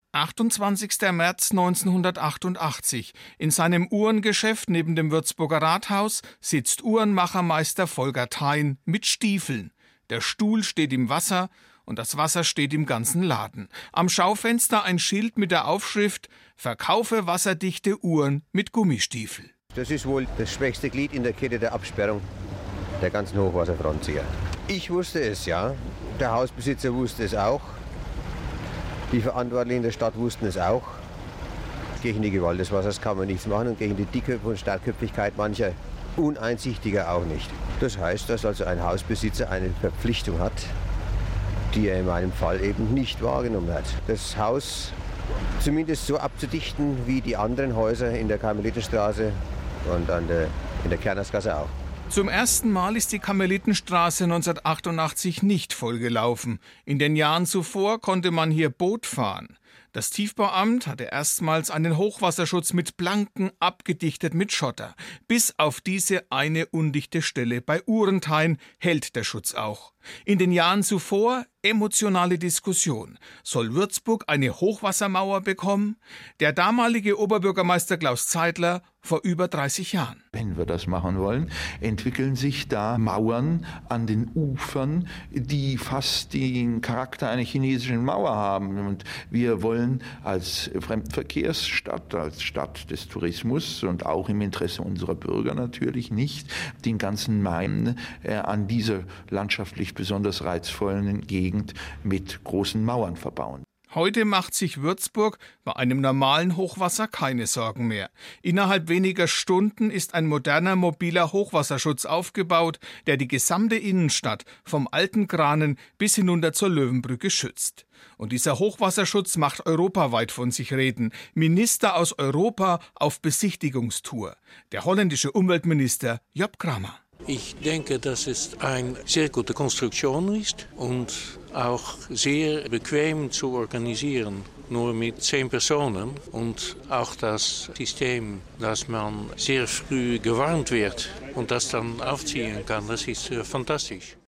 28. März 1988. In seinem Uhrengeschäft neben dem Würzburger Rathaus sitzt Uhrenmachermeister Volker Thein mit Stiefeln. Der Stuhl steht im Wasser und das Wasser steht im ganzen Laden. Am Schaufenster ein Schild mit der Aufschrift »Verkaufe wasserdichte Uhren mit Gummistiefel«. Das ist wohl das schwächste Glied in der Kette der Absperrung der ganzen Hochwasserfrontzieher. Ich wusste es, ja. Der Hausbesitzer wusste es auch. Die Verantwortlichen in der Stadt wussten es auch. Gegen die Gewalt des Wassers kann man nichts machen und gegen die Dickköpfe und Starkköpfigkeit mancher Uneinsichtiger auch nicht. Das heißt, dass also ein Hausbesitzer eine Verpflichtung hat, die er in meinem Fall eben nicht wahrgenommen hat. Das Haus zumindest so abzudichten wie die anderen Häuser in der Karmelitenstraße und in der Kernersgasse auch. Zum ersten Mal ist die Karmelitenstraße 1988 nicht vollgelaufen. In den Jahren zuvor konnte man hier Boot fahren. Das Tiefbauamt hatte erstmals einen Hochwasserschutz mit Planken abgedichtet mit Schotter. Bis auf diese eine undichte Stelle bei Uhrenthein hält der Schutz auch. In den Jahren zuvor emotionale Diskussion. Soll Würzburg eine Hochwassermauer bekommen? Der damalige Oberbürgermeister Klaus Zeidler vor über 30 Jahren. Wenn wir das machen wollen, entwickeln sich da Mauern an den Ufern, die fast den Charakter einer chinesischen Mauer haben. Und wir wollen als Fremdenverkehrsstadt, als Stadt des Tourismus und auch im Interesse unserer Bürger natürlich nicht den ganzen Main an dieser landschaftlich besonders reizvollen Gegend mit großen Mauern verbauen. Heute macht sich Würzburg bei einem normalen Hochwasser keine Sorgen mehr. Innerhalb weniger Stunden ist ein moderner mobiler Hochwasserschutz aufgebaut, der die gesamte Innenstadt vom Alten Granen bis hinunter zur Löwenbrücke schützt. Und dieser Hochwasserschutz macht europaweit von sich reden. Minister aus Europa auf Besichtigungstour. Der holländische Umweltminister Job Cramer. Ich denke, dass es eine sehr gute Konstruktion ist und auch sehr bequem zu organisieren. Nur mit 10 Personen und auch das System, dass man sehr früh gewarnt wird und das dann aufziehen kann, das ist fantastisch.